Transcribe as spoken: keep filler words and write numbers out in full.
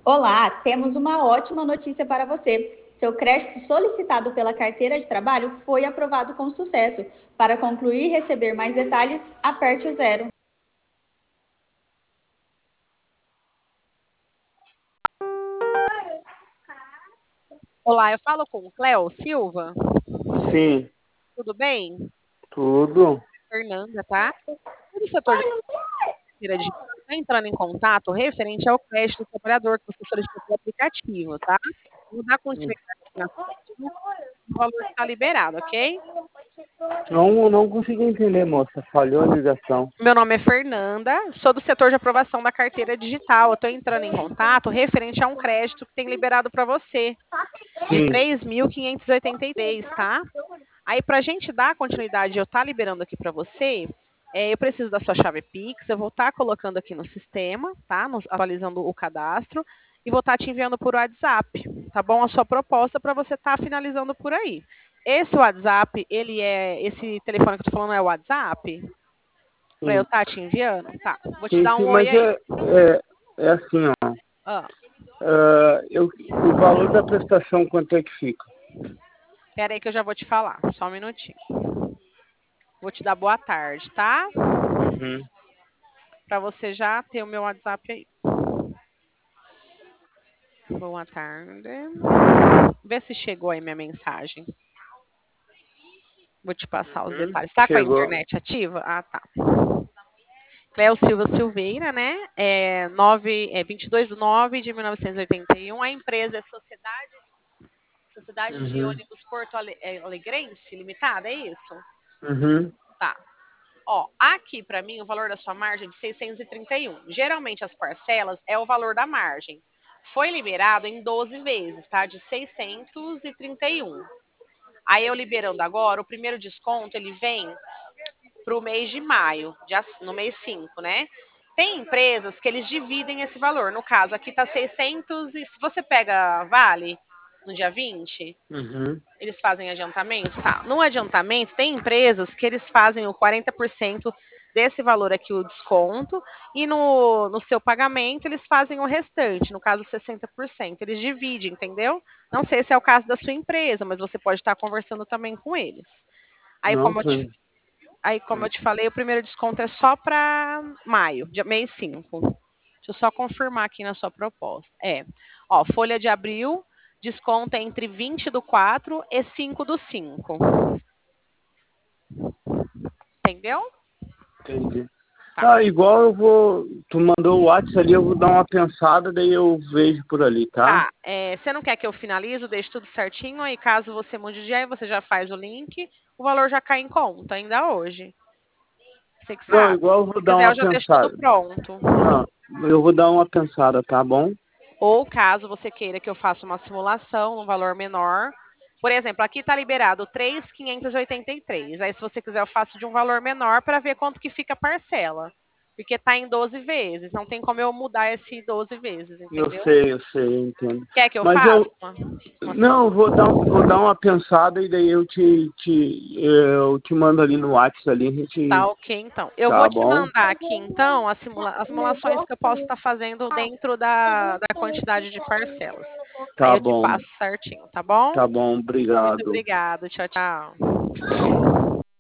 Olá, temos uma ótima notícia para você. Seu crédito solicitado pela carteira de trabalho foi aprovado com sucesso. Para concluir e receber mais detalhes, aperte o zero. Olá, eu falo com o Cléo Silva. Sim, Tudo bem? tudo. Fernanda, tá? O setor de carteira digital está entrando em contato referente ao crédito do trabalhador que você solicitou pelo aplicativo, tá? Vou dar continuidade aqui na sua, o valor está liberado, ok? Não, não consegui entender, moça. Falhou a ligação. Meu nome é Fernanda, sou do setor de aprovação da carteira digital. Eu estou entrando em contato referente a um crédito que tem liberado para você, de Sim. três mil quinhentos e oitenta e três, tá? Aí, para a gente dar continuidade, eu estar tá liberando aqui para você, é, eu preciso da sua chave Pix, eu vou estar tá colocando aqui no sistema, tá? Nos, atualizando o cadastro, e vou estar tá te enviando por WhatsApp, tá bom? A sua proposta para você estar tá finalizando por aí. Esse WhatsApp, ele é. Esse telefone que eu tô falando é o WhatsApp? Para eu Sim, estar tá te enviando? Tá. Vou te sim, dar sim, um oi mas aí. é, é, é assim, ó. Ah, Ah, eu, o valor da prestação, quanto é que fica? pera aí que eu já vou te falar. Só um minutinho. Vou te dar boa tarde, tá? Uhum. Para você já ter o meu WhatsApp aí. Boa tarde. Vê se chegou aí minha mensagem. Vou te passar os Uhum. detalhes. Está com a Chegou. internet ativa? Ah, tá. Cléo Silva Silveira, né? É, nove, é vinte e dois de nove de mil novecentos e oitenta e um. A empresa é Sociedade, Sociedade de Uhum. Ônibus Porto Ale- é, Alegrense Limitada, é isso? Uhum. Tá. Ó, aqui para mim o valor da sua margem é de seiscentos e trinta e um. Geralmente as parcelas é o valor da margem. Foi liberado em doze vezes, tá? De seiscentos e trinta e um. Aí eu liberando agora, o primeiro desconto ele vem para o mês de maio, no mês cinco, né? Tem empresas que eles dividem esse valor. No caso, aqui está seiscentos e se você pega Vale no dia vinte, Uhum. eles fazem adiantamento? Tá. No adiantamento, tem empresas que eles fazem o quarenta por cento desse valor aqui, o desconto, e no, no seu pagamento eles fazem o restante, no caso sessenta por cento. Eles dividem, entendeu? Não sei se é o caso da sua empresa, mas você pode estar conversando também com eles. Aí, Não, como eu te, tranquilo. aí, como eu te falei, o primeiro desconto é só para maio, dia- mês cinco. Deixa eu só confirmar aqui na sua proposta. É, ó, folha de abril, desconto é entre vinte do quatro e cinco do cinco. Entendeu? Entendi. Tá. Ah, igual eu vou. Tu mandou o WhatsApp ali, eu vou dar uma pensada, daí eu vejo por ali, tá? Tá. É, você não quer que eu finalize, deixe tudo certinho, aí caso você mude de aí, você já faz o link, o valor já cai em conta, ainda hoje. Você que Não, sabe. igual eu vou Se dar quiser, uma eu já deixo tudo pensada. pronto. Não, eu vou dar uma pensada, tá bom? Ou caso você queira que eu faça uma simulação num valor menor. Por exemplo, aqui está liberado três mil quinhentos e oitenta e três. Aí, se você quiser, eu faço de um valor menor para ver quanto que fica a parcela. Porque está em doze vezes. Não tem como eu mudar esse doze vezes, Eu entendeu? sei, eu sei, eu entendo. Quer que eu Mas faça eu, uma, uma não, eu simulação? vou dar, vou dar uma pensada e daí eu te, te, eu te mando ali no WhatsApp ali, a Tá gente, ok, então. Eu vou tá te bom? mandar aqui, então, as, simula as simulações que eu posso estar fazendo dentro da, da quantidade de parcelas. Aí Tá eu te bom, passo certinho, tá bom? tá bom, Muito obrigado. obrigada. Tchau, tchau.